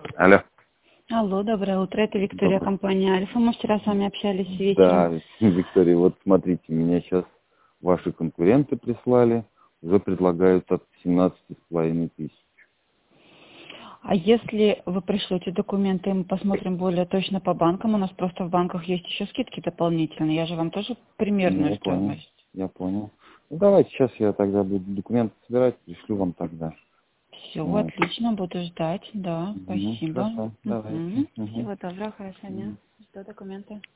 Алло. Алло, доброе утро. Это Виктория, Доброе. компания Альфа. Мы вчера с вами общались Да, вечером. Виктория, вот смотрите, меня сейчас ваши конкуренты прислали, уже предлагают от 17,5 тысяч. А если вы пришлете документы, мы посмотрим более точно по банкам. У нас просто в банках есть еще скидки дополнительные. Я же вам тоже Ну, примерную я понял, стоимость. я понял. Ну, давайте сейчас я тогда буду документы собирать, пришлю вам тогда. Все, Вот. отлично, буду ждать. Да, спасибо. Хорошо, давайте. Всего доброго, хорошего дня. Жду документы.